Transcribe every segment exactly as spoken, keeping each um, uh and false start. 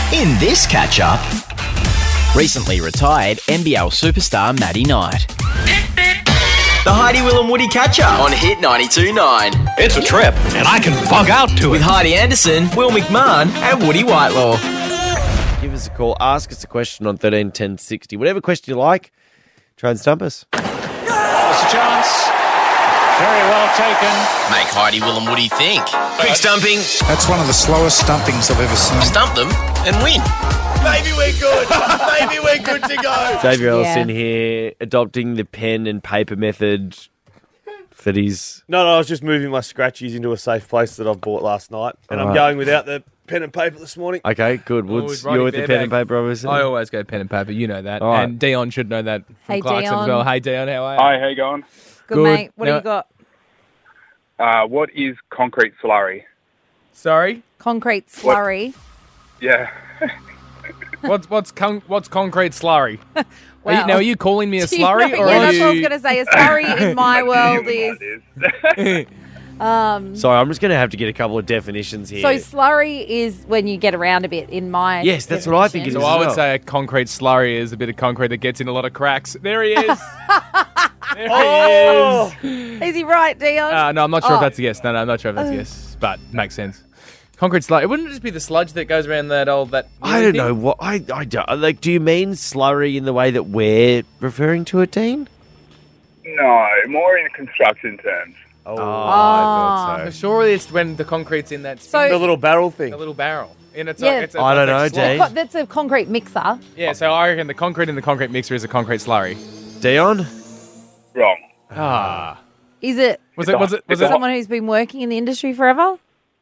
In this catch-up, recently retired N B L superstar Matty Knight. The Heidi, Will and Woody catch-up on Hit ninety-two point nine. It's a trip, and I can bug out to With it. Heidi Anderson, Will McMahon and Woody Whitelaw. Give us a call. Ask us a question on thirteen ten sixty. Whatever question you like, try and stump us. There's a chance. Very well taken. Make Heidi, Will and Woody think. Quick stumping, That's one of the slowest stumpings I've ever seen. stump them and win. Maybe we're good. Maybe we're good to go. Xavier Ellison Yeah. here, adopting the pen and paper method for these. No, no, I was just moving my scratchies into a safe place that I've bought last night, and I'm Alright. going without the pen and paper this morning. Okay, good. Woods, Always you're writing with the pen bareback. and paper, obviously. I always go pen and paper, you know that. All right. And Dion should know that from Hey, Clarkson as Dion. well. Hey, Dion, how are you? Hi, how you going? Good, Good. mate. What Now- have you got? Uh, what is concrete slurry? Sorry? Concrete slurry. Yeah. What's what's con- what's concrete slurry? Are you, Well, now, are you calling me a Do you know- slurry? or yeah, are that's you... what I was going to say. A slurry in my world is... Is. Um, Sorry, I'm just going to have to get a couple of definitions here. so slurry is when you get around a bit in my Yes, that's what I think it definition. So is. I would well. say a concrete slurry is a bit of concrete that gets in a lot of cracks. There he is. there Oh! he is. Is he right, Dion? Uh, no, I'm not sure Oh. if that's a yes. No, no, I'm not sure if that's a yes. But makes sense. Concrete slurry. It wouldn't just be the sludge that goes around that old... that. I don't know what I I don't like. Do you mean slurry in the way that we're referring to it, Dean? No, more in construction terms. Oh, I thought So so. surely it's when the concrete's in that So- the little barrel thing. a little barrel. And it's Yeah. a, it's a I don't concrete know, slurry. Dave. Co- that's a concrete mixer. Yeah, so I reckon the concrete in the concrete mixer is a concrete slurry. Dion? Wrong. Ah. Is it Was it was it was it someone who's been working in the industry forever?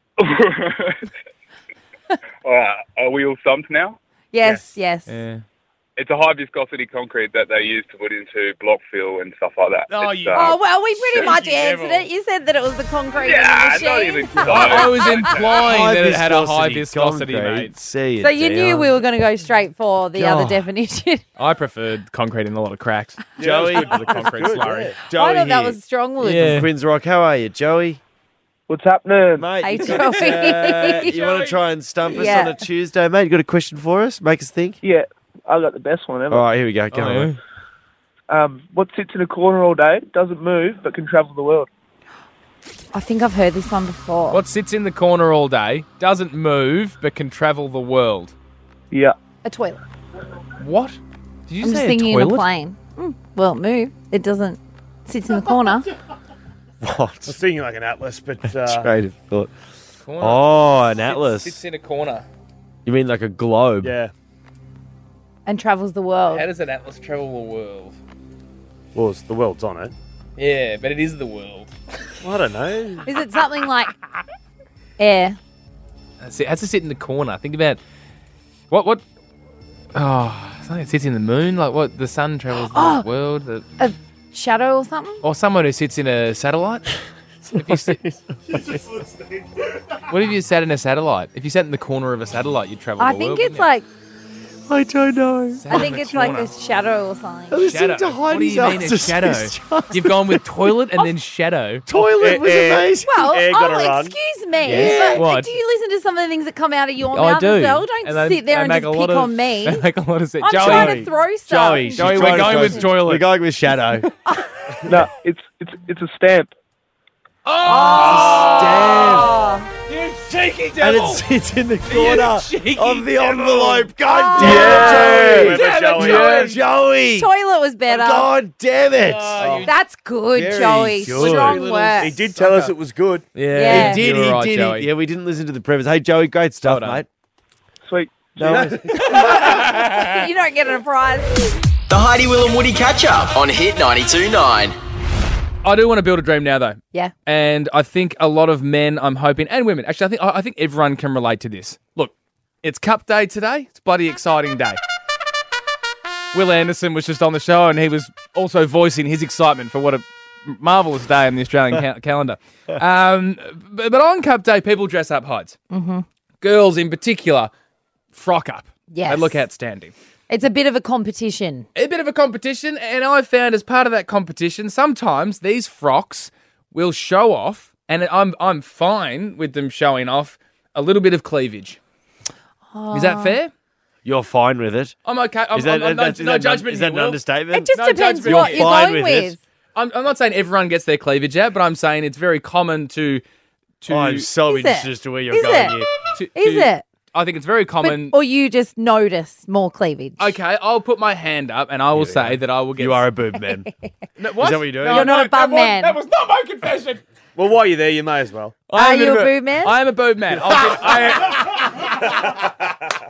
Alright, are we all stumped now? Yes, yes. Yeah. It's a high viscosity concrete that they use to put into block fill and stuff like that. Oh, It's, you- uh, Oh, well, we pretty Thank much you, answered Neville. it. You said that it was the concrete yeah, in the not machine. even close. I was implying High that it had a high viscosity viscosity, concrete. mate. See So it, you knew Dion. we were going to go straight for the other God. definition. I preferred concrete in a lot of cracks. Joey. With the concrete Good, slurry. yeah. Joey I thought that here. was strong, Wood. Yeah. Quinns Rock. How are you, Joey? What's happening? Mate, Hey, you, got, Joey. uh, you want to try and stump us Yeah. on a Tuesday, mate? You got a question for us? Make us think? Yeah, I got the best one ever. All right, here we go. Go Oh, on. yeah. mate. Um, what sits in a corner all day, doesn't move, but can travel the world? I think I've heard this one before. What sits in the corner all day, doesn't move, but can travel the world? Yeah. A toilet. What? Did you I'm say just a thinking toilet? in a plane. Mm, well, it move. It doesn't. Sits in the corner. I was What? thinking like an atlas, but uh, Straight of thought. Corner. Oh, an Sits- atlas. Sits in a corner. You mean like a globe? yeah. And travels the world. How does an atlas travel the world? Well, it's, the world's on it. Yeah, but it is the world. I don't know. Is it something like air? That's it. It has to sit in the corner. Think about what what. Oh, something that sits in the moon. Like what? The sun travels the Oh. world. The, A shadow or something? or someone who sits in a satellite. If you sit, what if you sat in a satellite? If you sat in the corner of a satellite, you'd travel I the think world. it's wouldn't like, I don't know. I think it's like a shadow or something. you? shadow. What do you mean a shadow? You've gone with toilet and then shadow. Toilet was Eh, eh. amazing. Well, Air gotta oh, run. excuse me. Yeah. But What? do you listen to some of the things that come out of your Oh, I mouth do. as well? Don't And they- sit there they and make just a lot pick of- on me. They make a lot of sense. I'm Joey, trying to throw stuff. Joey, She's Joey, trying we're to going throw with shit. toilet. We're going with shadow. No, it's it's it's a stamp. Oh. You cheeky And devil! it sits in the corner cheeky of the devil. envelope. God Oh. damn Yeah. it, Joey. Damn it, Joey. Joey. Joey. Toilet was better. God damn it. Oh, you- That's good, Very Joey. good. Strong Little- work. He did tell us it was good. Yeah, Yeah. He did, You were he right, did. Joey. He, yeah, we didn't listen to the preface. Hey, Joey, great stuff, Well done. mate. Sweet. No, worries. You don't get a prize. The Heidi, Will and Woody catch-up on Hit ninety-two point nine. I do want to build a dream now, though. Yeah. And I think a lot of men, I'm hoping, and women, actually, I think I I think everyone can relate to this. Look, it's Cup Day today. It's a bloody exciting day. Will Anderson was just on the show, and he was also voicing his excitement for what a marvellous day in the Australian ca- calendar. Um, but, but on Cup Day, people dress up hides. Mm-hmm. Girls, in particular, frock up. Yes. They look outstanding. It's a bit of a competition. A bit of a competition, and I found as part of that competition, sometimes these frocks will show off, and I'm I'm fine with them showing off a little bit of cleavage. Is that fair? You're fine with it. I'm okay. I'm, Is that, I'm, I'm, no, that's- is no that, judgment is that here, an Will. understatement? It just No depends judgment. what You're you're fine going with it. with. I'm, I'm not saying everyone gets their cleavage out, but I'm saying it's very common to. to Oh, I'm so Is interested it? as to where you're Is going it? here. to- Is to- it? I think it's very But, common. or you just notice more cleavage. Okay, I'll put my hand up and I will say that I will get. You are a boob man. No, what? Is that what you're doing? No, You're not no, a bum that was- man. That was not my confession. Well, while you're there, you may as well. I Are am you a bit- boob man? I am a boob man. I'll give- I-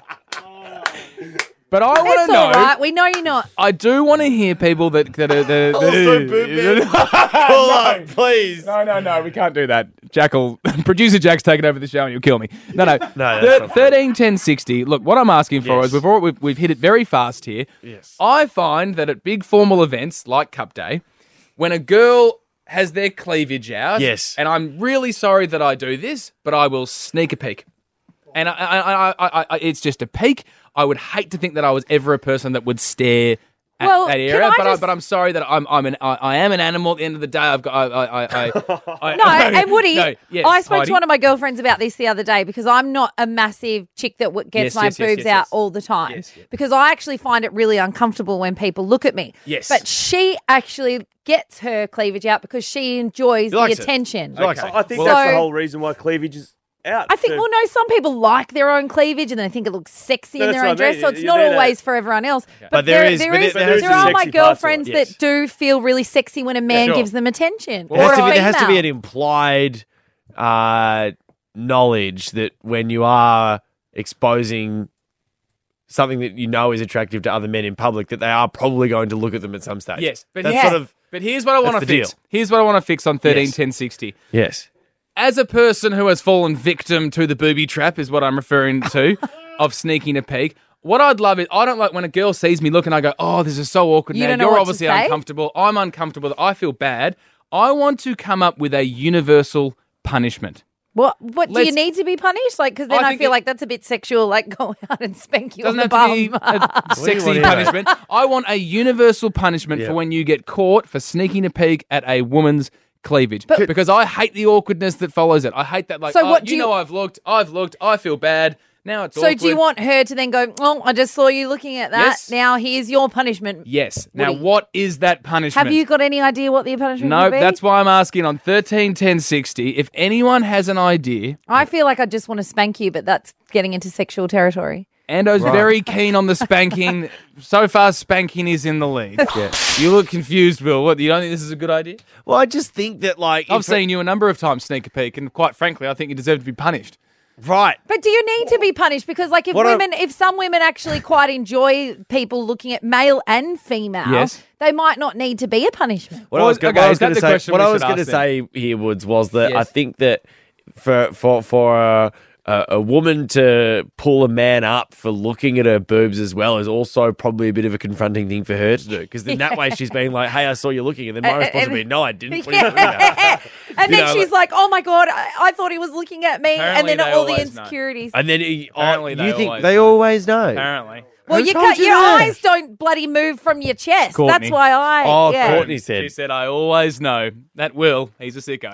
but I want It's to know. all right. We know you're not. I do want to hear people that that are that are, Also boob man. Pull up, please. No, no, no, we can't do that. Jackal, producer Jack's taking over the show and you'll kill me. No, no. No, that's not thirteen, ten, sixty. Look, what I'm asking for Yes. is we've, all, we've we've hit it very fast here. Yes. I find that at big formal events like Cup Day, when a girl has their cleavage out, Yes. and I'm really sorry that I do this, but I will sneak a peek. And I, I, I, I, I, it's just a peek. I would hate to think that I was ever a person that would stare at Well, that can area, I but, just- I, but I'm sorry that I'm, I'm an, I, I am an animal. At the end of the day, I've got. I, I, I, I, No, and Woody, No, yes, I spoke Heidi. to one of my girlfriends about this the other day because I'm not a massive chick that w- gets Yes, my yes, yes, boobs yes, out yes. all the time Yes, yes. because I actually find it really uncomfortable when people look at me. Yes. But she actually gets her cleavage out because she enjoys the likes it. attention. She likes Okay. it. I think Well- that's So- the whole reason why cleavage is out. I think, To- well, no, some people like their own cleavage and they think it looks sexy No, in that's their own what I mean. dress, so it's You're not there to- always for everyone else. But, But there there is- there but is, there- there, there are is my sexy parts to it. girlfriends Yes. that do feel really sexy when a man sure. gives them attention. There has, or to a be, there has to be female. an implied uh, knowledge that when you are exposing something that you know is attractive to other men in public, that they are probably going to look at them at some stage. Yes, but that's here- sort of But here's what I want to That's the fix. deal. Here's what I want to fix on thirteen, Yes. ten, sixty. yes. As a person who has fallen victim to the booby trap, is what I'm referring to, of sneaking a peek. What I'd love is, I don't like when a girl sees me look and I go, oh, this is so awkward. You now. don't know You're what to obviously say? uncomfortable. I'm uncomfortable. I feel bad. I want to come up with a universal punishment. What? What do you Let's- need to be punished? Like, because then I I, think feel it- like that's a bit sexual. Like, go out and spank you Doesn't on have the to be bum. a sexy want here? punishment. I want a universal punishment Yeah. for when you get caught for sneaking a peek at a woman's cleavage. But- because I hate the awkwardness that follows it. I hate that, like, So oh, what you, do you- know I've looked, I've looked, I feel bad. Now it's So awkward. do you want her to then go, oh, I just saw you looking at that. Yes. Now here's your punishment. Yes. Now, Woody. what is that punishment? Have you got any idea what the punishment No, would be? that's why I'm asking on thirteen, ten, sixty. If anyone has an idea, I feel like I just want to spank you, but that's getting into sexual territory. Ando's very keen on the spanking. So far, spanking is in the lead. Yeah. You look confused, Will. What, you don't think this is a good idea? Well, I just think that, like, I've if- seen you a number of times sneak a peek, and quite frankly, I think you deserve to be punished. right. But do you need to be punished? Because, like, if What I- women, if some women actually quite enjoy people looking at male and female, Yes. they might not need to be a punishment. What Well, I was, go- okay, what I is was that going to the say, question what we I was should going to ask then? say here, Woods, was that Yes. I think that for for for a, a, a woman to pull a man up for looking at her boobs as well is also probably a bit of a confronting thing for her to do, because then that way she's being like, "Hey, I saw you looking," and then my Uh, response and- would be, "No, I didn't." What are you talking about? And You then know, she's like, "Oh my god, I, I thought he was looking at me," Apparently and then they all the always know. insecurities. And then he, oh, Apparently you they think always they know. always know? Apparently. Well, Who you told can't, you your that? eyes don't bloody move from your chest. Courtney. That's why I. Oh, yeah. Courtney said. She said, I always know. That Will, he's a sicko.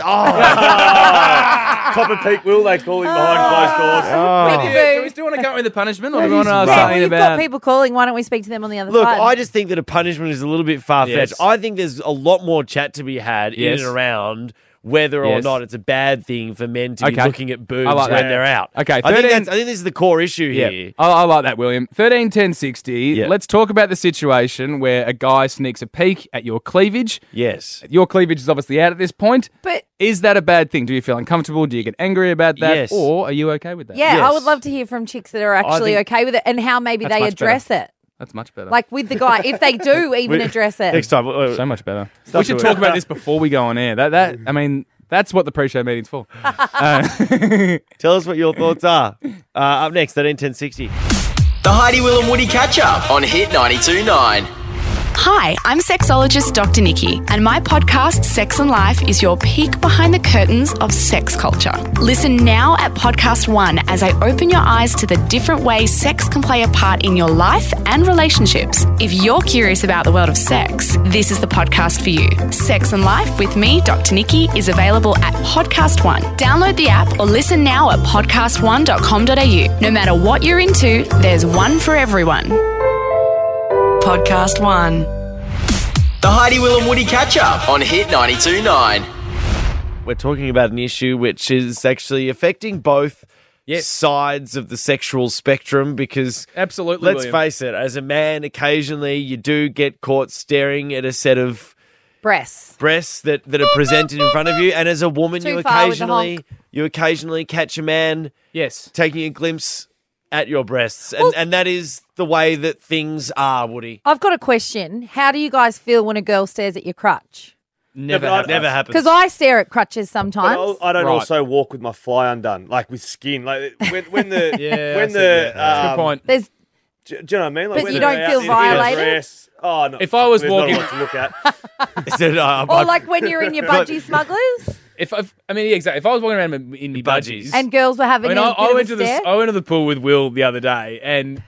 Copper Peak Will, they call him behind closed doors. Oh. Yeah, do we still want to go with the punishment, or do we want to ask right. Well, something you've about... got people calling. Why don't we speak to them on the other Look, side? I just think that a punishment is a little bit far fetched. Yes. I think there's a lot more chat to be had in Yes. and around whether or Yes. not it's a bad thing for men to be Okay. looking at boobs I like when that. they're out. Okay, I think thirteen that's, I think this is the core issue Yeah, here. I, I like that, William. thirteen, ten, sixty. Yeah. Let's talk about the situation where a guy sneaks a peek at your cleavage. Yes. Your cleavage is obviously out at this point. But Is that a bad thing? Do you feel uncomfortable? Do you get angry about that? Yes. Or are you okay with that? yeah, I Yes. would love to hear from chicks that are actually think- okay with it and how maybe That's they much address it. That's much better. Like with the guy, if they do even We- address it. Next time. uh, so much better. Stuff We should to talk it. about this before we go on air. That, that I mean, that's what the pre-show meeting's for. Uh, Tell us what your thoughts are. Uh, up next, thirteen ten sixty. The Heidi, Will and Woody catch up on Hit ninety-two point nine. Hi, I'm sexologist Doctor Nikki, and my podcast, Sex and Life, is your peek behind the curtains of sex culture. Listen now at Podcast One as I open your eyes to the different ways sex can play a part in your life and relationships. If you're curious about the world of sex, this is the podcast for you. Sex and Life with me, Doctor Nikki, is available at Podcast One. Download the app or listen now at podcast one dot com dot a u. No matter what you're into, there's one for everyone. Podcast One. The Heidi, Will and Woody catch-up on Hit ninety-two point nine. We're talking about an issue which is actually affecting both Yes. sides of the sexual spectrum because, Absolutely, let's William. face it, as a man, occasionally you do get caught staring at a set of Breasts. breasts that, that are presented in front of you, and as a woman, Too you far with the occasionally honk. you occasionally catch a man Yes. taking a glimpse at your breasts, and, and that is the way that things are, Woody. I've got a question. How do you guys feel when a girl stares at your crutch? Never but I- happened. Never happens. Because I stare at crutches But sometimes. I I don't Right. also walk with my fly undone, like with skin. Like when, when the Yeah, I when see the that. That's a um, good point. There's Do, do you know what I mean? Like But when you they're don't out feel in the violated? dress. Oh no! If I was there's walking- not a lot to look at. Is it, uh, or like when you're in your budgie smugglers If I've, I mean, yeah, exactly. If I was walking around in in my budgies, Budgies. and girls were I having mean, a I, bit I of went a to the stare. I went to the pool with Will the other day, and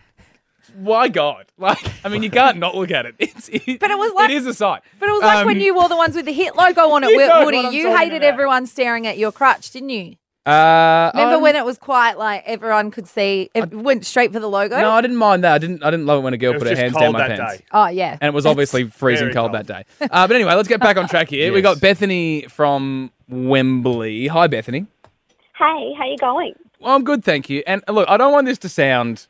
why God, like, I mean, you can't not look at it. It's, it But it was like- it is a sight. But it was like Um, when you wore the ones with the hit logo on it, You Wi- know Woody. what I'm You talking hated about. everyone staring at your crutch, didn't you? Uh, Remember I'm- when it was quite like everyone could see? It went straight for the logo. No, I didn't mind that. I didn't. I didn't love it when a girl It was put her just hands cold down my that pants. day. Oh yeah, And it was That's- obviously freezing very cold, cold. that day. Uh, but anyway, let's get back on track here. We Yes. got Bethany from Wembley. Hi, Bethany. Hey, how you going? Well, I'm good, thank you. And look, I don't want this to sound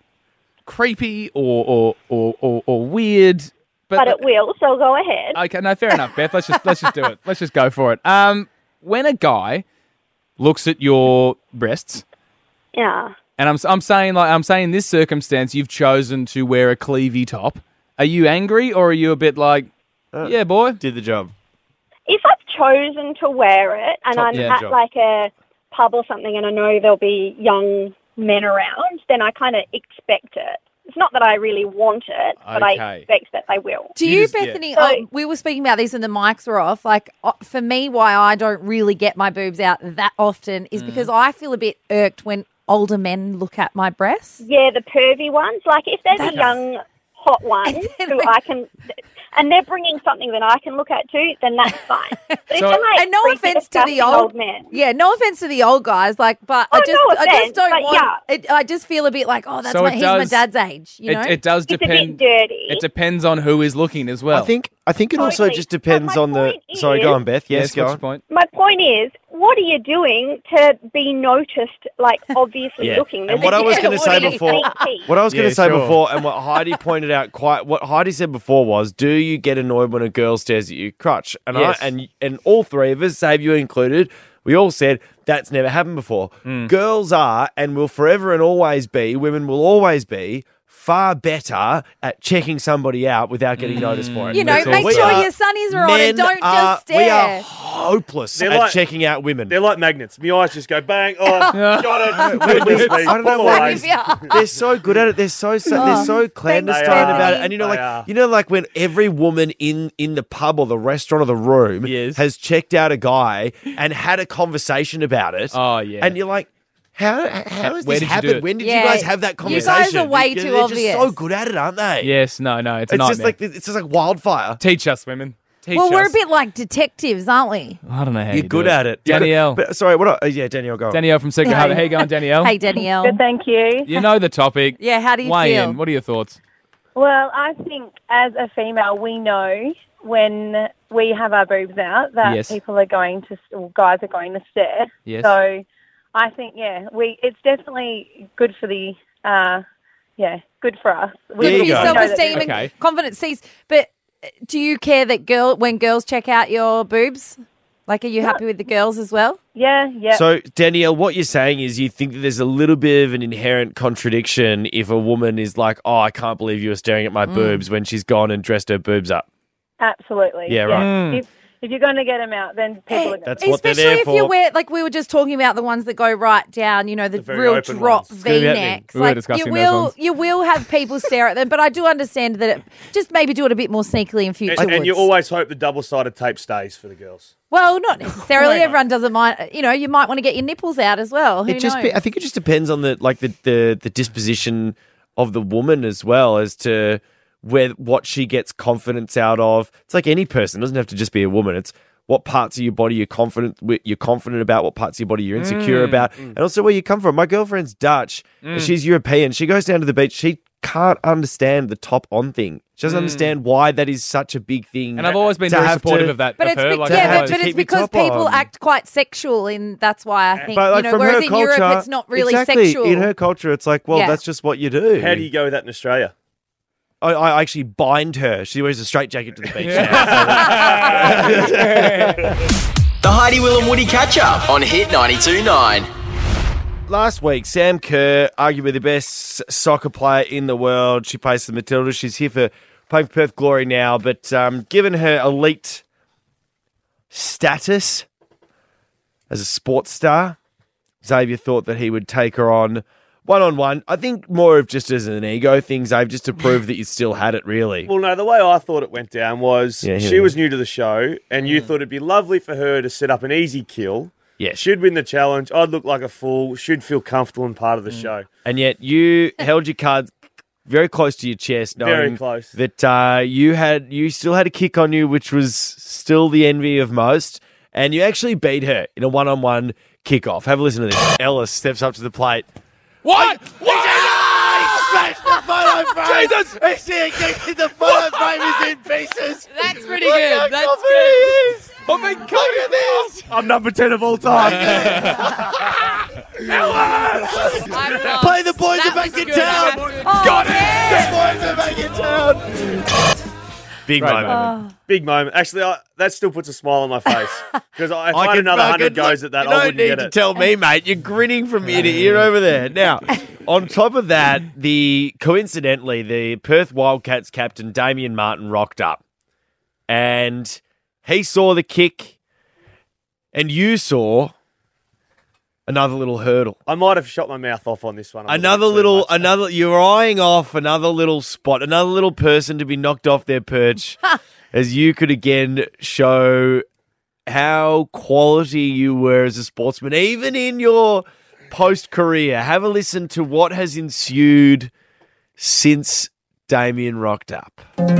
creepy or or or, or, or weird, but, But it will, so go ahead. okay, no, fair enough, Beth. Let's just let's just do it. Let's just go for it. Um, when a guy looks at your breasts, Yeah. and I'm I'm saying like I'm saying in this circumstance, you've chosen to wear a cleavy top. Are you angry or are you a bit like, yeah, boy? Did the job. If I've chosen to wear it and Top- I'm yeah, at job. like a pub or something and I know there'll be young men around, then I kind of expect it. It's not that I really want it, but I Okay. expect that they will. Do You you, just- yeah. Bethany? So- oh, we were speaking about this when the mics were off. Like uh, for me, why I don't really get my boobs out that often is because I feel a bit irked when older men look at my breasts. Yeah, the pervy ones. Like if there's That's- a young hot one who I can, and they're bringing something that I can look at too, then that's fine. But if So- they're like And no freaky, offense to the disgusting old, men. yeah, no offense to the old guys, like, but I Oh, just, no I just offense, don't but want. yeah. It, I just feel a bit like, oh, that's So my, it he's my does- dad's age, you know. It, it does It's a bit depend. dirty. It depends on who is looking as well. I think I think it also Totally. just depends But my on the. point Sorry, is- go on, Beth. Yes, yes, go what's on. your point? My point is, what are you doing to be noticed, like, obviously Yeah. looking? And There's what a I was difference gonna say between before- sneak peek. What I was going Yeah, to say sure. before, and what Heidi pointed out, quite what Heidi said before was, do you get annoyed when a girl stares at your crutch? And Yes. I and and all three of us, save you included, we all said that's never happened before. Hmm. Girls are and will forever and always be. Women will always be far better at checking somebody out without getting noticed for it. You know, That's all. make We sure are- your sunnies are on men and don't are- just We are stare. hopeless They're at like- checking out women. They're like magnets. My eyes just go bang. Oh, got it. We- we- Goodness me. I don't know Pull why. away. Yeah. They're so good at it. They're so, so they're so clandestine They are. about it. And you know, They like are. you know, like when every woman in in the pub or the restaurant or the room Yes. has checked out a guy and had a conversation about it. Oh, yeah. And you're like, how how has Where this did you do happened? it? When did Yeah, you guys have that you conversation? guys are way They're too just obvious. so good at it, aren't they? Yes, no, no, it's a It's nightmare. just like it's just like wildfire. Teach us, women. Teach Well, we're a us. bit like detectives, aren't we? I don't know how You're you good do at it, You Danielle. gotta- But, sorry, what? Uh, yeah, Danielle, go. on. Danielle from Secret Harbour. How you going, Danielle? Hey, Danielle. Good, thank you. You know the topic. Yeah, how do you Weigh feel? in. What are your thoughts? Well, I think as a female, we know when we have our boobs out that Yes. people are going to, or guys are going to stare. Yes. So I think, yeah, we it's definitely good for the, uh, yeah, good for us. We Good for you your go. know that self-esteem Okay. and confidence. Sees, but uh, do you care that girl when girls check out your boobs? Like, are you happy with the girls as well? Yeah, yeah. So, Danielle, what you're saying is you think that there's a little bit of an inherent contradiction if a woman is like, oh, I can't believe you were staring at my boobs when she's gone and dressed her boobs up. Absolutely. Yeah, right. Mm. If If you're going to get them out, then people are going That's to. what they're Especially there if for. you wear, like we were just talking about the ones that go right down, you know, the, The very real open drop ones. gonna be happening. V-necks. We were Like discussing you those will, ones. you will have people stare at them, but I do understand that it, just maybe do it a bit more sneakily in future. And, and you woods. always hope the double-sided tape stays for the girls. Well, not necessarily. Everyone doesn't mind. You know, you might want to get your nipples out as well. Who It just, knows? be, I think it just depends on the like the, the the disposition of the woman as well as to where what she gets confidence out of. It's like any person; it doesn't have to just be a woman. It's what parts of your body you're confident with, you're confident about, what parts of your body you're insecure Mm. about, and also where you come from. My girlfriend's Dutch; Mm. she's European. She goes down to the beach. She can't understand the top on thing. She doesn't Mm. understand why that is such a big thing. And I've always been to very have supportive to- of that. But of it's her. be- like, yeah, always. but, but keep it's your because top people on. act quite sexual, and that's why I think But like you know. from Whereas her in culture, Europe, it's not really exactly, sexual. In her culture, it's like, well, Yeah. that's just what you do. How do you go with that in Australia? I, I actually bind her. She wears a straitjacket to the beach now. The Heidi, Will and Woody catch up on Hit ninety-two point nine. Last week, Sam Kerr, arguably the best soccer player in the world. She plays for the Matildas. She's here for playing for Perth Glory now. But um, given her elite status as a sports star, Xavier thought that he would take her on one-on-one. I think more of just as an ego thing, Xavier, just to prove that you still had it, really. Well, no, the way I thought it went down was Yeah, here she we was go. new to the show, and you thought it'd be lovely for her to set up an easy kill. Yes. She'd win the challenge. I'd look like a fool. She'd feel comfortable and part of the show. And yet you held your cards very close to your chest, knowing Very close. that uh, you had you still had a kick on you, which was still the envy of most. And you actually beat her in a one-on-one kickoff. Have a listen to this. Ellis steps up to the plate. What? What? Smashed the photo frame. Jesus! The photo frame is in pieces. That's pretty good. That's good. I mean, look at this. I'm number ten of all time. Play the boys are back in town. Got it. The boys are back in town. Big Great moment. moment. Big moment. Actually, I, that still puts a smile on my face. Because I, if I, had can another fucking- hundred goes at that, you I don't wouldn't need get to it. tell me, mate. You're grinning from ear to ear over there. Now, on top of that, the coincidentally, the Perth Wildcats captain Damien Martin rocked up, and he saw the kick, and you saw another little hurdle. I might have shot my mouth off on this one. a Another bit too little, much. another. You're eyeing off another little spot, another little person to be knocked off their perch, as you could again show how quality you were as a sportsman, even in your post-career. Have a listen to what has ensued since Damien rocked up.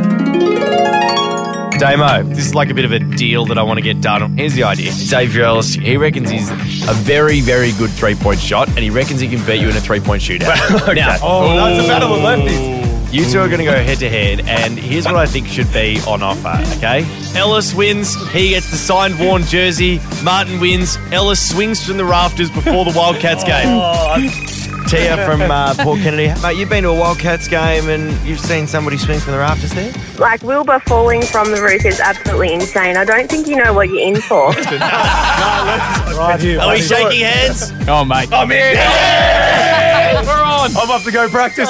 Damo, this is like a bit of a deal that I want to get done. Here's the idea. Xavier Ellis, he reckons he's a very, very good three-point shot, and he reckons he can beat you in a three-point shootout. Okay. Now, Oh, that's a battle of lefties. You two are going to go head-to-head, and here's what I think should be on offer, okay? Ellis wins. He gets the signed, worn jersey. Martin wins. Ellis swings from the rafters before the Wildcats game. Oh, Tia from uh, Port Kennedy. Mate, you've been to a Wildcats game and you've seen somebody swing from the rafters there? Like, Wilbur falling from the roof is absolutely insane. I don't think you know what you're in for. right here. Are we shaking hands? Oh, mate. I'm in. We're on. I'm off to go practice.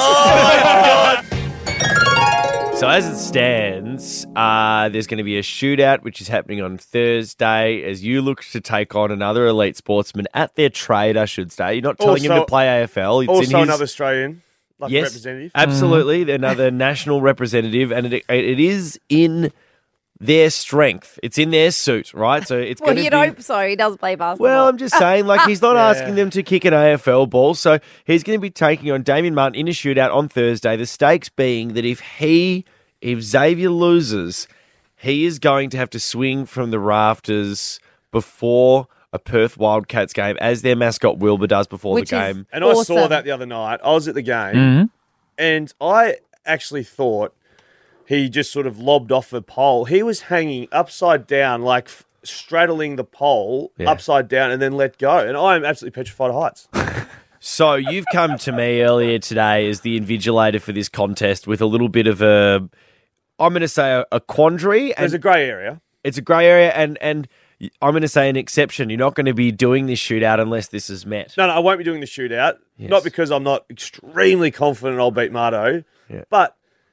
So as it stands, uh, there's going to be a shootout, which is happening on Thursday, as you look to take on another elite sportsman at their trade, I should say. You're not telling him Also- to play A F L. It's in Also his, another Australian, like yes, representative. absolutely. They're another national representative, and it, it is in their strength. It's in their suit, right? So it's Well, going to you'd be... hope so. He does play basketball. Well, I'm just saying, like, he's not Yeah. asking them to kick an A F L ball. So he's going to be taking on Damien Martin in a shootout on Thursday. The stakes being that if he, if Xavier loses, he is going to have to swing from the rafters before a Perth Wildcats game, as their mascot Wilbur does before Which the is game. And I saw Awesome. that the other night. I was at the game, Mhm. and I actually thought he just sort of lobbed off a pole. He was hanging upside down, like f- straddling the pole Yeah. upside down, and then let go. And I am absolutely petrified of heights. So you've come to me earlier today as the invigilator for this contest with a little bit of a, I'm going to say a, a quandary. There's and- a grey area. It's a grey area, and, and I'm going to say an exception. You're not going to be doing this shootout unless this is met. No, no, I won't be doing the shootout. Yes. Not because I'm not extremely confident I'll beat Marto, Yeah. but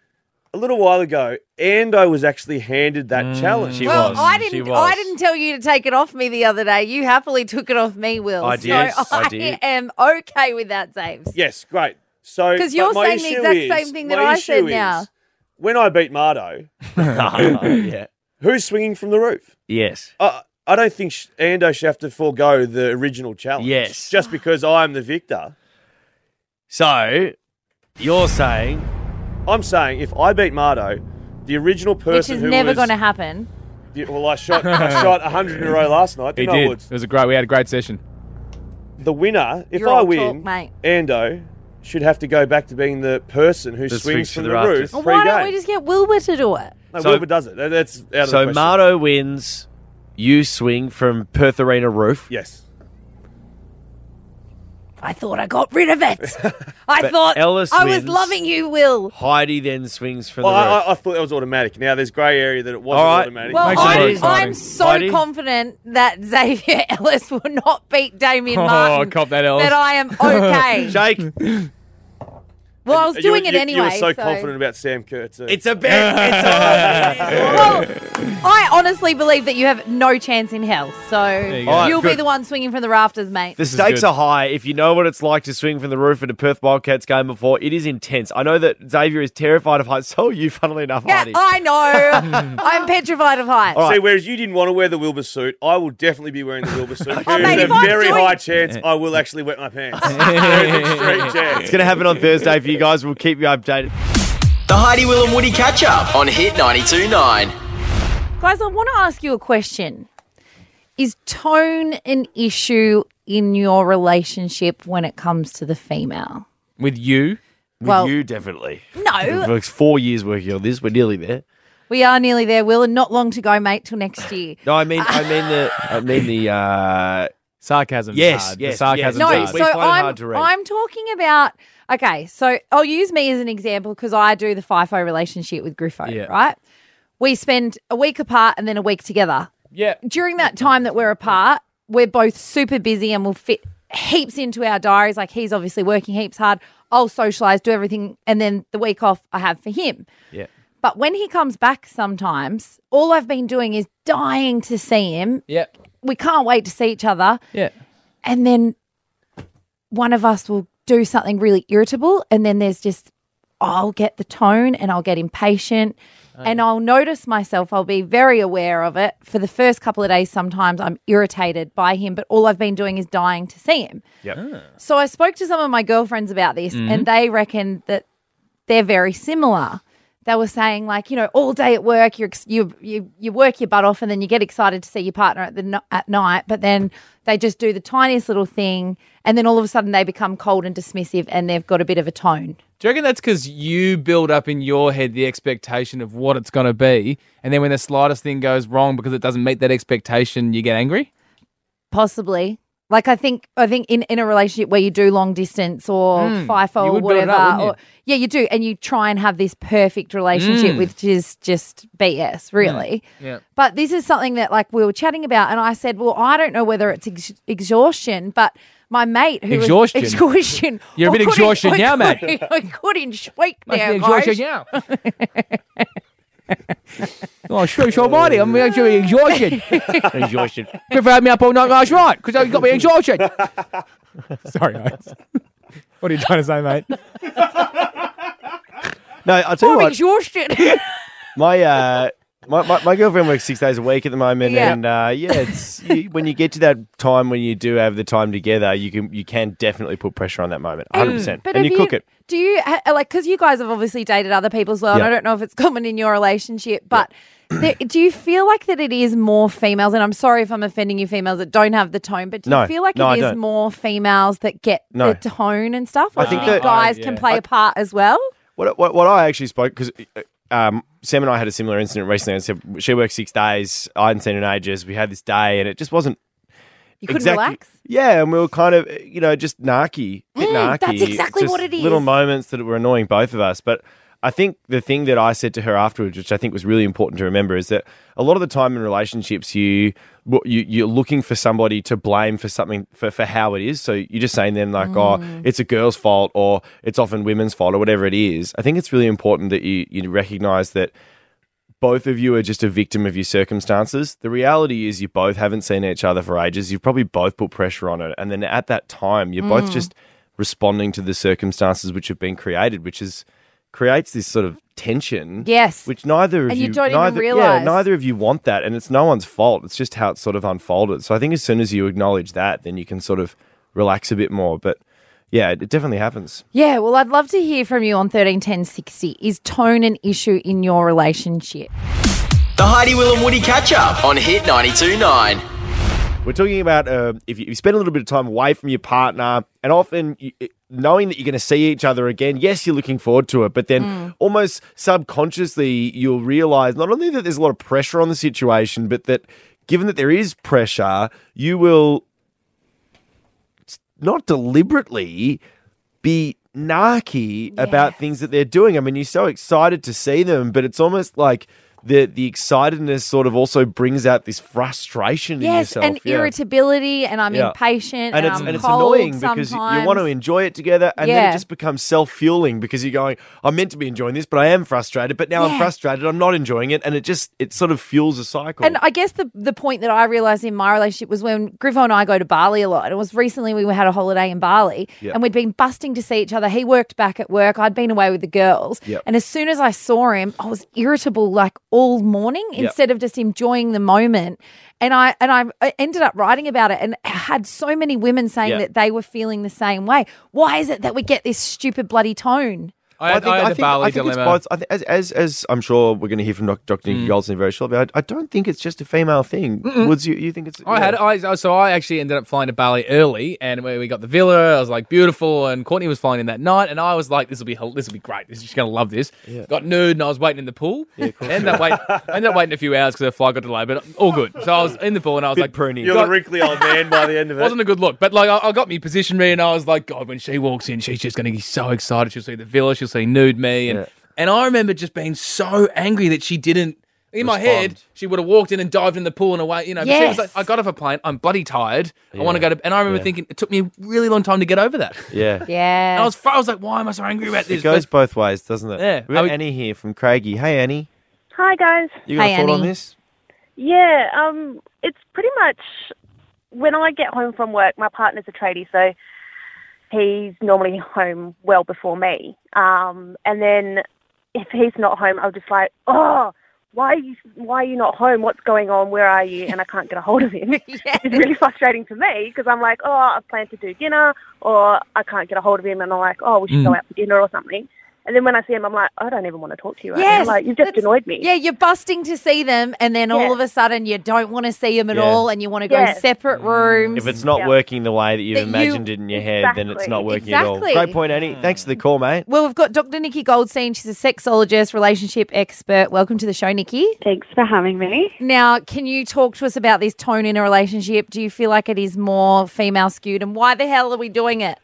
a little while ago, Ando was actually handed that challenge. She well, was. I She didn't. was. I didn't tell you to take it off me the other day. You happily took it off me, Will. I did, So I I, did. am okay with that, Zaves. Yes, great. So Because you're but my saying the issue exact is- same thing that my I issue said is, now. When I beat Mardo, yeah. who's swinging from the roof? Yes. Uh, I don't think sh- Ando should have to forego the original challenge. Yes. Just because I'm the victor. So, you're saying... I'm saying if I beat Mardo, the original Which person is who never was... going to happen. Yeah, well, I shot I shot one hundred in a row last night. He Didn't I, did. Woods? It was a great. We had a great session. The winner, if You're I all win, talk, mate. Ando should have to go back to being the person who That swings swings from to the, the roof rafters. Well, why don't pre-game. we just get Wilbur to do it? No, So- Wilbur does it. That- That's out of So, the question. Mardo wins, you swing from Perth Arena roof. Yes. I thought I got rid of it. I But thought Ellis I was wins. loving you, Will. Heidi then swings from Well, the roof. I, I, I thought that was automatic. Now there's grey area that it wasn't All right. automatic. Well, Makes it more I'm, exciting. I'm so Heidi? confident that Xavier Ellis will not beat Damien Oh, Martin cop that, Ellis. that I am okay. Shake. Well, I was You- doing you, it anyway. You were so, confident about Sam Kerr too. It's a bet. It's a Well, I honestly believe that you have no chance in hell. So you go. All right, you'll be good. the one swinging from the rafters, mate. The is stakes good. are high. If you know what it's like to swing from the roof at a Perth Wildcats game before, it is intense. I know that Xavier is terrified of heights. So are you, funnily enough, yeah, Heidi. I know. I'm petrified of heights. All right. See, whereas you didn't want to wear the Wilbur suit, I will definitely be wearing the Wilbur suit. Oh, mate, There's if a I'm very doing- high chance I will actually wet my pants. There's an extreme chance. It's going to happen on Thursday for you guys. We'll keep you updated. The Heidi, Will and Woody catch up on Hit ninety-two point nine. Guys, I want to ask you a question. Is tone an issue in your relationship when it comes to the female? With you, With Well, you, definitely. No. For four years working on this. We're nearly there. We are nearly there, Will, and not long to go, mate, till next year. No, I mean, I mean the, I mean the. Uh, sarcasm. Yes, hard. yes, the sarcasm. No, yes. so We find it I'm, hard to read. I'm talking about, okay, so I'll use me as an example because I do the FIFO relationship with Griffo, Yeah. right? We spend a week apart and then a week together. Yeah. During that time that we're apart, we're both super busy and we'll fit heaps into our diaries. Like he's obviously working heaps hard. I'll socialise, do everything, and then the week off I have for him. Yeah. But when he comes back sometimes, all I've been doing is dying to see him. Yeah. We can't wait to see each other. Yeah. And then one of us will do something really irritable, and then there's just, I'll get the tone and I'll get impatient and I'll notice myself. I'll be very aware of it. For the first couple of days, sometimes I'm irritated by him, but all I've been doing is dying to see him. Yep. So I spoke to some of my girlfriends about this, Mm-hmm. and they reckon that they're very similar. They were saying, like, you know, all day at work, you're, ex- you you you work your butt off, and then you get excited to see your partner at the no- at night, but then they just do the tiniest little thing, and then all of a sudden they become cold and dismissive, and they've got a bit of a tone. Do you reckon that's because you build up in your head the expectation of what it's going to be, and then when the slightest thing goes wrong because it doesn't meet that expectation, you get angry? Possibly. Like I think I think in, in a relationship where you do long distance or Mm. FIFO You or would build it whatever, up, wouldn't you? or yeah, you do, and you try and have this perfect relationship, Mm. which is just B S, really. Yeah. But this is something that like we were chatting about, and I said, well, I don't know whether it's ex- exhaustion, but my mate who Exhaustion? was exhaustion, You're a I bit couldn't- exhaustion I now, mate. couldn't- I couldn't speak Must now, be guys. exhaustion now. Oh, sure, sure, buddy. I'm actually exhaustion. Exhaustion. Griff had me up all night last night because you got me exhaustion. Sorry, mate. What are you trying to say, mate? No, I'll tell you I'm what. exhausted. My, uh, my, my my girlfriend works six days a week at the moment, Yeah. and uh, yeah, it's you, when you get to that time when you do have the time together, you can you can definitely put pressure on that moment, hundred percent, But and have you cook it. Do you ha- like because you guys have obviously dated other people as well? And Yeah. I don't know if it's common in your relationship, but there, do you feel like that it is more females? And I'm sorry if I'm offending you, females that don't have the tone, but do No. you feel like No, I it is don't. more females that get No. the tone and stuff? I Or do think you think that- guys I- can yeah. play a part as well? What, what what I actually spoke because um, Sam and I had a similar incident recently. And said she worked six days. I hadn't seen her in ages. We had this day, and it just wasn't. You couldn't exactly, relax? Yeah, and we were kind of you know just narky, bit Mm, narky. that's exactly just what it is. Little moments that were annoying both of us, but I think the thing that I said to her afterwards, which I think was really important to remember, is that a lot of the time in relationships, you, you you're looking for somebody to blame for something for, for how it is. So you're just saying then like, oh, it's a girl's fault or it's often women's fault or whatever it is. I think it's really important that you you recognise that both of you are just a victim of your circumstances. The reality is you both haven't seen each other for ages. You've probably both put pressure on it. And then at that time, you're both Mm. just responding to the circumstances which have been created, which is creates this sort of tension. Yes. Which neither of And you, you don't even neither, realise. Yeah, neither of you want that. And it's no one's fault. It's just how it's sort of unfolded. So I think as soon as you acknowledge that, then you can sort of relax a bit more. But yeah, it definitely happens. Yeah, well, I'd love to hear from you on thirteen ten sixty. Is tone an issue in your relationship? The Heidi, Will and Woody catch up on Hit ninety-two point nine. We're talking about uh, if you, you spend a little bit of time away from your partner, and often you, knowing that you're going to see each other again, yes, you're looking forward to it, but then Mm. almost subconsciously you'll realise not only that there's a lot of pressure on the situation, but that given that there is pressure, you will not deliberately be narky about things that they're doing. I mean, you're so excited to see them, but it's almost like the the excitedness sort of also brings out this frustration in Yes, yourself. and Yeah. irritability, and I'm Yeah. impatient, and, And it's I'm and it's cold annoying because you- you sometimes. want to enjoy it together, and then Yeah. it just becomes self-fueling because you're going, I'm meant to be enjoying this, but I am frustrated. But now Yeah. I'm frustrated, I'm not enjoying it, and it just it sort of fuels a cycle. And I guess the the point that I realised in my relationship was when Griffo and I go to Bali a lot. And it was recently we had a holiday in Bali, Yep. and we'd been busting to see each other. He worked back at work. I'd been away with the girls. Yep. And as soon as I saw him, I was irritable like all morning Yep. instead of just enjoying the moment. And I and I I ended up writing about it and had so many women saying Yep. that they were feeling the same way. Why is it that we get this stupid bloody tone? I had, I had the Bali I think it's dilemma. both. I think, as, as as I'm sure we're going to hear from Doctor Mm. Nikki Goldstein very shortly. I, I don't think it's just a female thing. Woods, you, you think it's? I had I so I actually ended up flying to Bali early, and we we got the villa. I was like beautiful, and Courtney was flying in that night, and I was like, this will be this will be great. This she's gonna love this. Yeah. Got nude, and I was waiting in the pool. Yeah, ended up wait, ended up waiting a few hours because the flight got delayed, but all good. So I was in the pool, and I was Bit like, pruny. You're got- the wrinkly old man by the end of it. wasn't a good look, but like I, I got me positioned me, and I was like, God, when she walks in, she's just going to be so excited. She'll see the villa, she'll see nude me, and Yeah. and I remember just being so angry that she didn't. In my Respond. head, she would have walked in and dived in the pool and away. You know, but she was Yes. like, I got off a plane. I'm bloody tired. I want to Yeah. go to. And I remember Yeah. thinking it took me a really long time to get over that. Yeah. Yeah. And I was, I was like, why am I so angry about this? It goes But- both ways, doesn't it? Yeah. We've got Are we- Annie here from Craigie. Hey, Annie. Hi, guys. You got Hey, a thought on Annie. this? Yeah, um, it's pretty much when I get home from work, my partner's a tradie, so he's normally home well before me. Um, and then if he's not home, I'll just like, oh, why are you, why are you not home? What's going on? Where are you? And I can't get a hold of him. It's really frustrating for me because I'm like, oh, I plan to do dinner, or I can't get a hold of him, and I'm like, oh, we should go Mm. out for dinner or something. And then when I see him, I'm like, I don't even want to talk to you. Right Yes, now. Like, you've just that's- annoyed me. Yeah, you're busting to see them, and then all Yeah. of a sudden you don't want to see them at Yeah. all, and you want to go Yeah. separate rooms. If it's not Yeah. working the way that you've That you- imagined it in your head, then it's Exactly. not working at all. Exactly. Great point, Annie. Thanks for the call, mate. Well, we've got Doctor Nikki Goldstein. She's a sexologist, relationship expert. Welcome to the show, Nikki. Thanks for having me. Now, can you talk to us about this tone in a relationship? Do you feel like it is more female skewed, and why the hell are we doing it?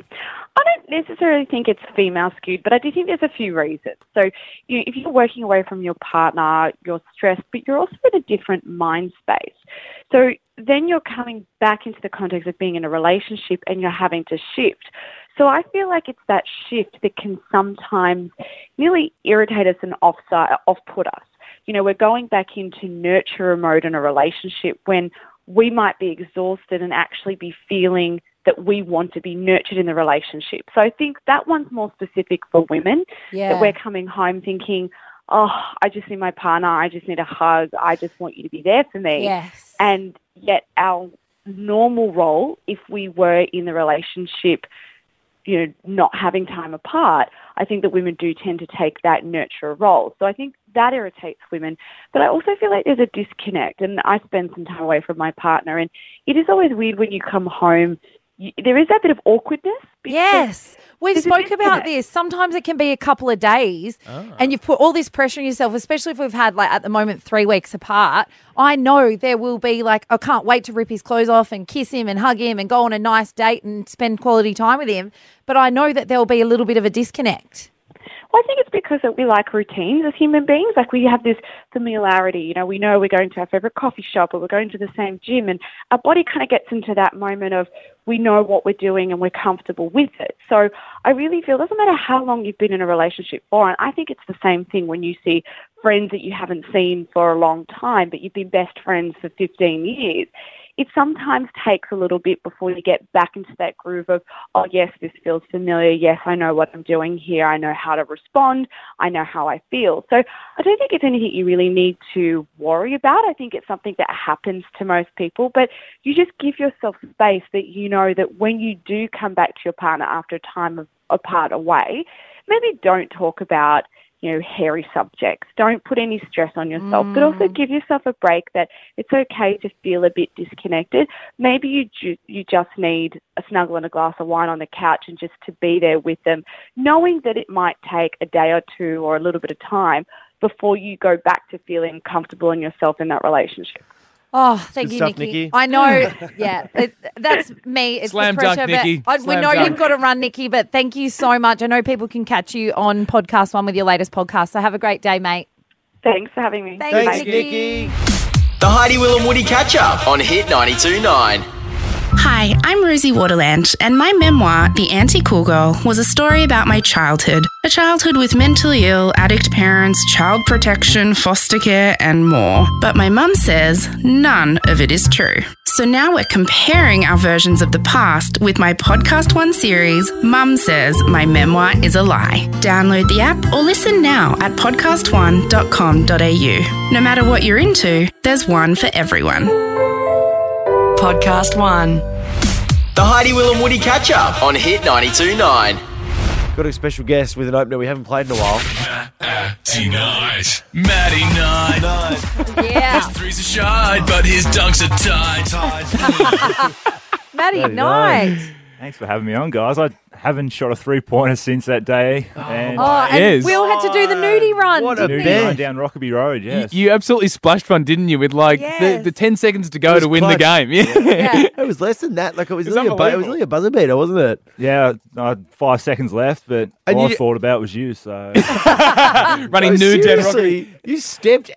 I don't necessarily think it's female skewed, but I do think there's a few reasons. So, you know, if you're working away from your partner, you're stressed, but you're also in a different mind space. So then you're coming back into the context of being in a relationship and you're having to shift. So I feel like it's that shift that can sometimes really irritate us and off off-put us. You know, we're going back into nurturer mode in a relationship when we might be exhausted and actually be feeling that we want to be nurtured in the relationship. So I think that one's more specific for women, Yeah. that we're coming home thinking, oh, I just need my partner, I just need a hug, I just want you to be there for me. Yes. And yet our normal role, if we were in the relationship, you know, not having time apart, I think that women do tend to take that nurturer role. So I think that irritates women. But I also feel like there's a disconnect, and I spend some time away from my partner, and it is always weird when you come home. You, there is that bit of awkwardness. Yes. We've there's a spoke about disconnect. this. Sometimes it can be a couple of days and you've put all this pressure on yourself, especially if we've had, like, at the moment, three weeks apart. I know there will be, like, I can't wait to rip his clothes off and kiss him and hug him and go on a nice date and spend quality time with him. But I know that there'll be a little bit of a disconnect. Well, I think it's because that we like routines as human beings. Like we have this familiarity. You know, we know we're going to our favourite coffee shop or we're going to the same gym, and our body kind of gets into that moment of we know what we're doing and we're comfortable with it. So I really feel it doesn't matter how long you've been in a relationship for, and I think it's the same thing when you see friends that you haven't seen for a long time, but you've been best friends for fifteen years. It sometimes takes a little bit before you get back into that groove of, oh, yes, this feels familiar. Yes, I know what I'm doing here. I know how to respond. I know how I feel. So I don't think it's anything you really need to worry about. I think it's something that happens to most people, but you just give yourself space that you know that when you do come back to your partner after a time of apart away, maybe don't talk about you know, hairy subjects. Don't put any stress on yourself, mm. but also give yourself a break that it's okay to feel a bit disconnected. Maybe you ju- you just need a snuggle and a glass of wine on the couch and just to be there with them, knowing that it might take a day or two or a little bit of time before you go back to feeling comfortable in yourself in that relationship. Oh, thank Good you, stuff, Nikki. Nikki. I know, yeah, it, that's me. It's Slam the pressure, dunk, Nikki. but I, we Slam know dunk. you've got to run, Nikki, but thank you so much. I know people can catch you on Podcast One with your latest podcast, so have a great day, mate. Thanks for having me. Thanks, Thanks, Nikki. Nikki. The Heidi Will and Woody Catch Up on Hit ninety-two point nine. Hi, I'm Rosie Waterland, and my memoir, The Anti-Cool Girl, was a story about my childhood. A childhood with mentally ill, addict parents, child protection, foster care, and more. But my mum says none of it is true. So now we're comparing our versions of the past with my Podcast One series, Mum Says My Memoir is a Lie. Download the app or listen now at podcast one dot com dot a u. No matter what you're into, there's one for everyone. Podcast One. The Heidi Will and Woody Catch Up on Hit ninety-two point nine. Got a special guest with an opener we haven't played in a while. Matty Knight. Matty Knight. Yeah. His threes are shy, but his dunks are tight. Matty Matty Knight. Thanks for having me on, guys. I haven't shot a three-pointer since that day. And Oh, and Yes. Will had to do the nudie run, What a didn't Nudie he? run down Rockaby Road, yes. You absolutely splashed one, didn't you? With like Yes. the, the ten seconds to go was to win clutch. the game. Yeah. Yeah. It was less than that. Like it was, It's only a, bu- it was unbelievable. only a buzzer beater, wasn't it? Yeah, I had five seconds left, but And all you- I thought about was you, so... Running No, nude down Rockaby. seriously, you stepped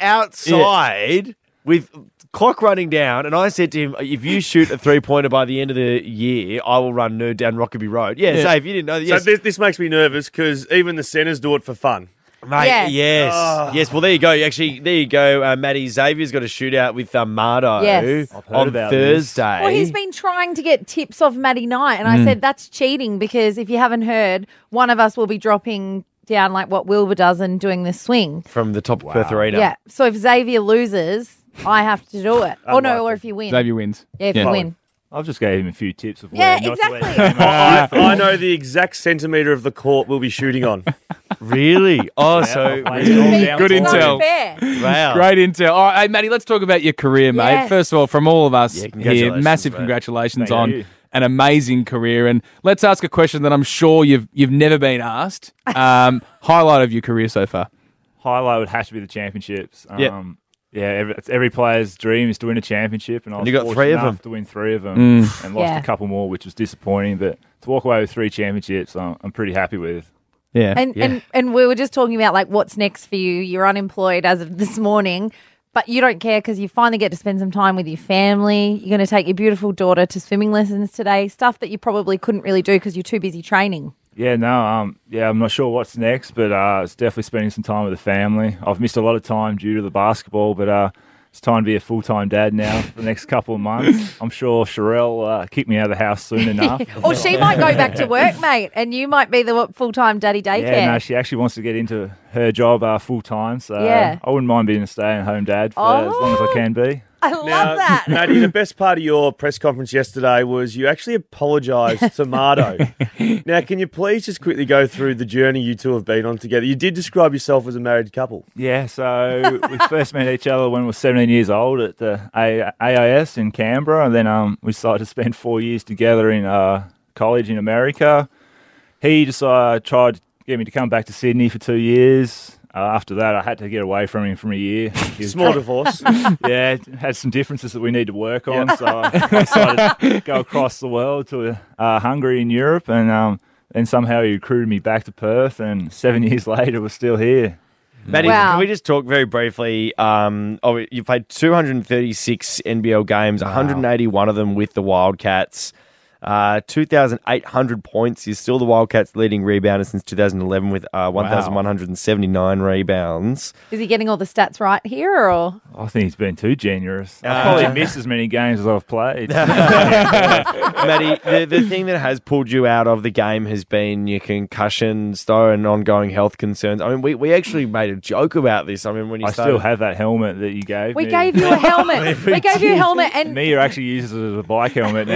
outside with clock running down, and I said to him, if you shoot a three-pointer by the end of the year, I will run nude down Rockaby Road. Yeah, Yeah. so if you didn't know that, yes. So this, this makes me nervous because even the centres do it for fun. Mate, Yeah. yes. Oh. Yes, well, there you go. Actually, there you go. Uh, Maddie Xavier's got a shootout with uh, Mardo Yes. I've heard on about this. Thursday. Well, he's been trying to get tips off Matty Knight, and I Mm. said that's cheating because if you haven't heard, one of us will be dropping down like what Wilbur does and doing this swing. From the top of Perth Arena. Yeah. So if Xavier loses, I have to do it. Oh no, or if you win. Xavier wins. Yeah, if Yeah. you win. I've just gave him a few tips of Yeah, where not to let exactly. him I, I know the exact centimetre of the court we'll be shooting on. Really? Oh, Yeah, so I'll play it all down Good to intel. Fair. wow. Great intel. All right, hey, Matty, let's talk about your career, mate. Yes. First of all, from all of us Yeah, here, congratulations, massive mate. congratulations Thank on you. an amazing career. And let's ask a question that I'm sure you've you've never been asked. Um, highlight of your career so far. Highlight would have to be the championships. Um, Yeah. Yeah, every, it's every player's dream is to win a championship, and I was And you got fortunate three of enough them. to win three of them, Mm. and lost Yeah. a couple more, which was disappointing. But to walk away with three championships, I'm, I'm pretty happy with. Yeah. And, Yeah. and and we were just talking about like what's next for you. You're unemployed as of this morning, but you don't care because you finally get to spend some time with your family. You're going to take your beautiful daughter to swimming lessons today, stuff that you probably couldn't really do because you're too busy training. Yeah, no, um, yeah, I'm not sure what's next, but uh, it's definitely spending some time with the family. I've missed a lot of time due to the basketball, but uh, it's time to be a full-time dad now for the next couple of months. I'm sure Sherelle will uh, kick me out of the house soon enough. Or she might go back to work, mate, and you might be the full-time daddy daycare. Yeah, no, she actually wants to get into her job uh, full-time, so Yeah. I wouldn't mind being a stay-at-home dad for Oh. as long as I can be. I love Now, that. Maddie, the best part of your press conference yesterday was you actually apologised to Mardo. Now, can you please just quickly go through the journey you two have been on together? You did describe yourself as a married couple. Yeah, so we first met each other when we were seventeen years old at the A I S in Canberra, and then um, we decided to spend four years together in uh, college in America. He just uh, tried to get me to come back to Sydney for two years. Uh, after that, I had to get away from him for a year. He was Small try- divorce. Yeah, had some differences that we need to work on, so I decided to go across the world to uh, Hungary in Europe, and um, then somehow he recruited me back to Perth, and seven years later, we're still here. Matty, Wow. can we just talk very briefly? Um, oh, you played two hundred thirty-six N B L games, Wow. one hundred eighty-one of them with the Wildcats. Uh, two thousand eight hundred points. You're still the Wildcats' leading rebounder since two thousand eleven with uh, one thousand one hundred seventy-nine rebounds. Is he getting all the stats right here, or I think he's been too generous. Uh, I've probably missed as many games as I've played. Matty, the, the thing that has pulled you out of the game has been your concussions, though, and ongoing health concerns. I mean, we, we actually made a joke about this. I mean, when you I started... still have that helmet that you gave we me. gave you a helmet? we gave you a helmet, and Mia actually uses it as a bike helmet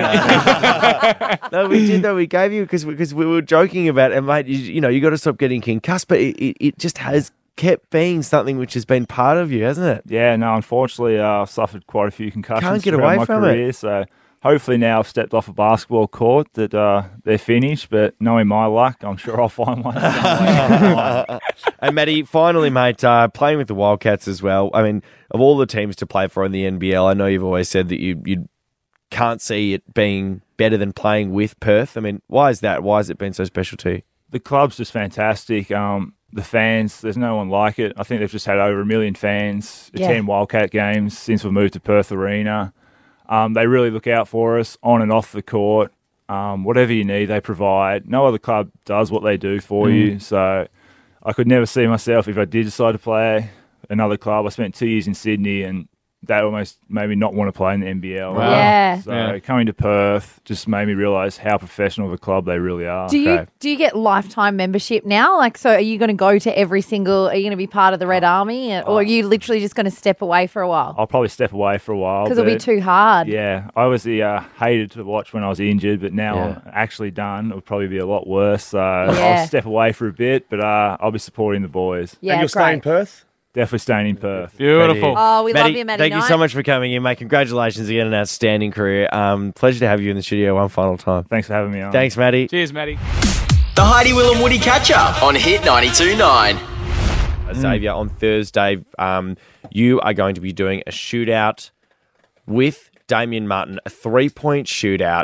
now. No, we did though. We gave you because because we were joking about it, and mate. You, you know, you got to stop getting concussed, but it, it, it just has kept being something which has been part of you, hasn't it? Yeah, no, unfortunately, uh, I've suffered quite a few concussions Can't get throughout away my from career, it. so hopefully now I've stepped off a basketball court that uh, they're finished, but knowing my luck, I'm sure I'll find one somewhere. And Matty, finally, mate, uh, playing with the Wildcats as well. I mean, of all the teams to play for in the N B L, I know you've always said that you you can't see it being better than playing with Perth. I mean, why is that? Why has it been so special to you? The club's just fantastic. Um, the fans, there's no one like it. I think they've just had over a million fans Yeah. attend Wildcat games since we moved to Perth Arena. Um, they really look out for us on and off the court. Um, whatever you need, they provide. No other club does what they do for Mm. you. So I could never see myself if I did decide to play another club. I spent two years in Sydney, and that almost made me not want to play in the N B L. Wow. Yeah. So Yeah. coming to Perth just made me realise how professional of a club they really are. do you do you get lifetime membership now? Like, so are you going to go to every single? Are you going to be part of the Red Army, or are you literally just going to step away for a while? I'll probably step away for a while. Because it'll be but too hard. Yeah, I was the uh, hated to watch when I was injured, but now Yeah. I'm actually done. It'll probably be a lot worse. So Yeah. I'll step away for a bit, but uh, I'll be supporting the boys. Yeah, and you'll stay in great. Perth? Definitely staying in Perth. Beautiful. Oh, we Matty, love you, Matty thank Knight. you so much for coming in, mate. Congratulations again, an outstanding career. Um, pleasure to have you in the studio one final time. Thanks for having me on. Thanks, Matty. Cheers, Matty. The Heidi Will and Woody Catch Up on Hit ninety-two point nine. Xavier, on Thursday, um, you are going to be doing a shootout with Damien Martin, a three-point shootout.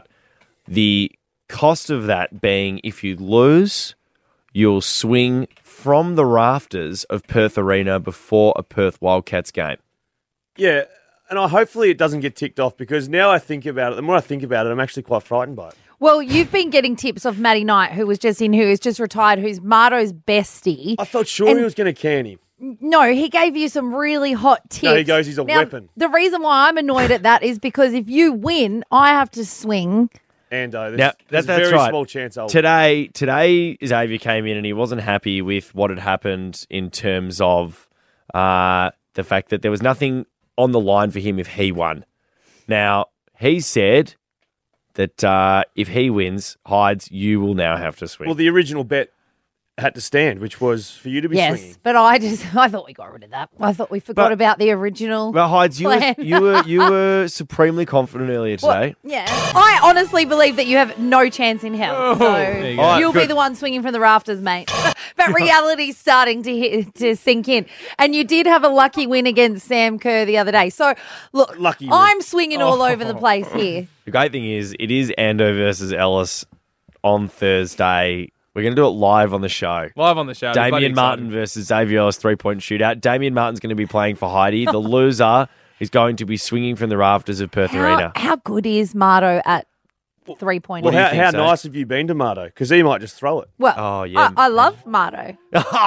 The cost of that being, if you lose, you'll swing from the rafters of Perth Arena before a Perth Wildcats game. Yeah, and I hopefully it doesn't get ticked off, because now I think about it, the more I think about it, I'm actually quite frightened by it. Well, you've been getting tips off Matty Knight, who was just in, who is just retired, who's Marto's bestie. I felt sure And- he was going to can him. No, he gave you some really hot tips. No, he goes, he's a Now, weapon. The reason why I'm annoyed at that is because if you win, I have to swing. And uh, there's, Now, that, there's that's a very right. small chance I'll Today, today, Xavier came in and he wasn't happy with what had happened in terms of uh, the fact that there was nothing on the line for him if he won. Now, he said that uh, if he wins, Hides, you will now have to swing. Well, the original bet had to stand, which was for you to be Yes, swinging. but I just I thought we got rid of that. I thought we forgot But- about the original. well, Hides, you were, plan. you were you were supremely confident earlier Well, today. yeah, I honestly believe that you have no chance in hell. So you go. All right, you'll be good. the one swinging from the rafters, mate. But reality's starting to hit, to sink in, and you did have a lucky win against Sam Kerr the other day. So look, Lucky win. I'm swinging all over the place here. The great thing is, it is Ando versus Ellis on Thursday. We're going to do it live on the show. Live on the show. Bloody Damien Martin exciting. versus Xavier Ellis three-point shootout. Damien Martin's going to be playing for Heidi. The loser is going to be swinging from the rafters of Perth How, Arena. how good is Marto at three point? Well, do you how, think, how so? nice have you been to Marto? Because he might just throw it. Well, Oh, yeah. I, I love Marto.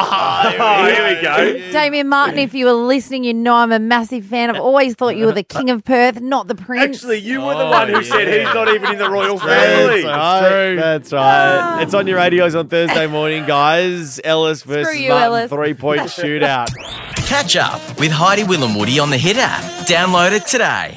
Oh, here we go. Damien Martin, if you were listening, you know I'm a massive fan. I've always thought you were the king of Perth, not the prince. Actually, you were the Oh, one who yeah. said he's not even in the royal That's family. right. That's right. It's on your radios on Thursday morning, guys. Ellis versus you, Martin, Ellis. three-point shootout. Catch up with Heidi Will and Woody on the Hit app. Download it today.